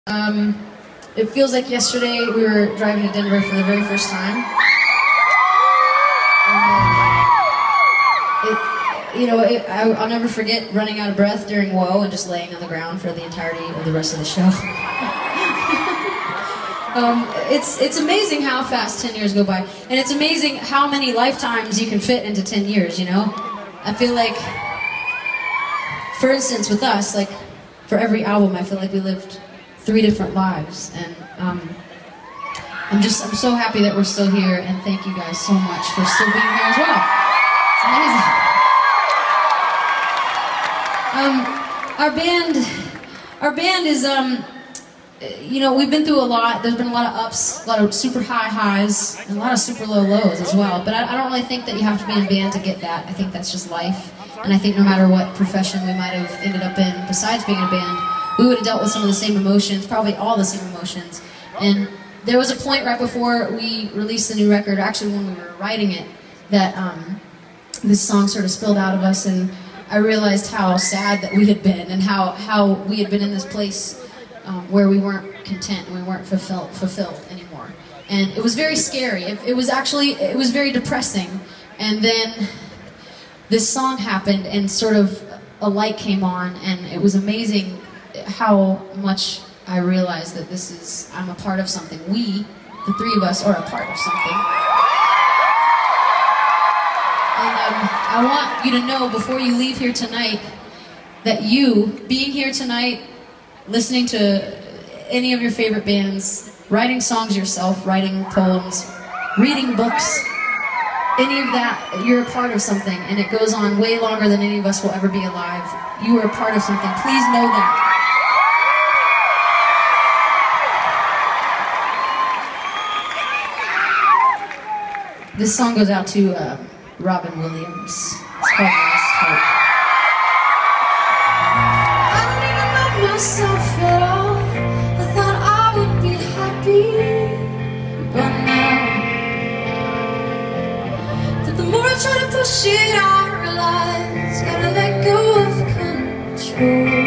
It feels like yesterday we were driving to Denver for the very first time. I'll never forget running out of breath during Whoa and just laying on the ground for the entirety of the rest of the show. It's amazing how fast 10 years go by. And it's amazing how many lifetimes you can fit into 10 years, you know? I feel like, for instance, with us, like, for every album, I feel like we lived 3 different lives. And I'm so happy that we're still here, and thank you guys so much for still being here as well. It's amazing. Our band is, we've been through a lot. There's been a lot of ups, a lot of super high highs, and a lot of super low lows as well. But I don't really think that you have to be in a band to get that. I think that's just life. And I think no matter what profession we might have ended up in, besides being in a band, we would have dealt with some of the same emotions, probably all the same emotions. And there was a point right before we released the new record, actually when we were writing it, that this song sort of spilled out of us, and I realized how sad that we had been, and how we had been in this place where we weren't content, and we weren't fulfilled anymore. And it was very scary. It was very depressing. And then this song happened, and sort of a light came on, and it was amazing how much I realized that I'm a part of something. We, the 3 of us, are a part of something. And I want you to know before you leave here tonight that you, being here tonight, listening to any of your favorite bands, writing songs yourself, writing poems, reading books, any of that, you're a part of something, and it goes on way longer than any of us will ever be alive. You are a part of something. Please know that. This song goes out to Robin Williams. It's called Last Hope. I don't even know myself at all. I thought I would be happy, but now that the more I try to push it, I realize gotta let go of control.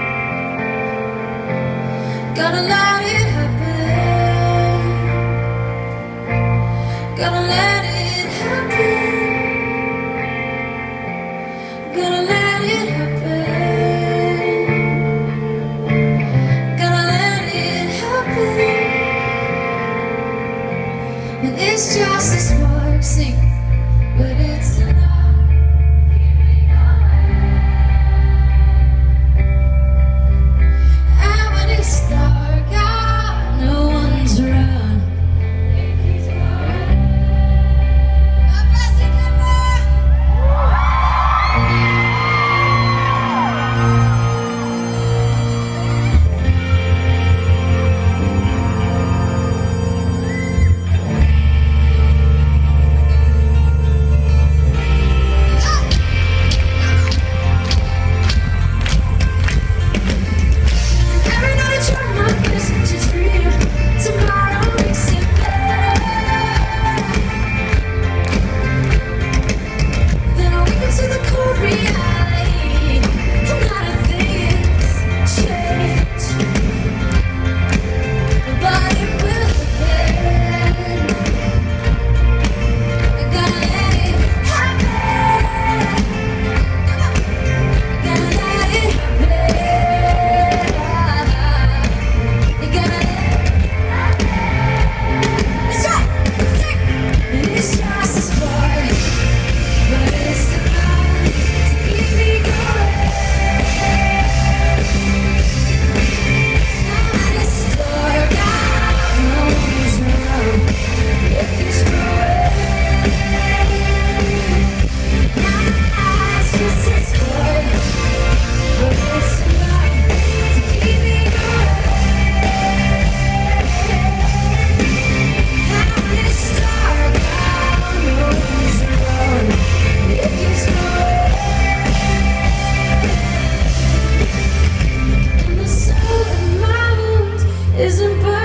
Gotta let it happen. Gotta let it happen. Gotta let it happen. Gotta let it happen. And it's just a spark, sing, but it's enough. And when it's dark out, no one's around. Isn't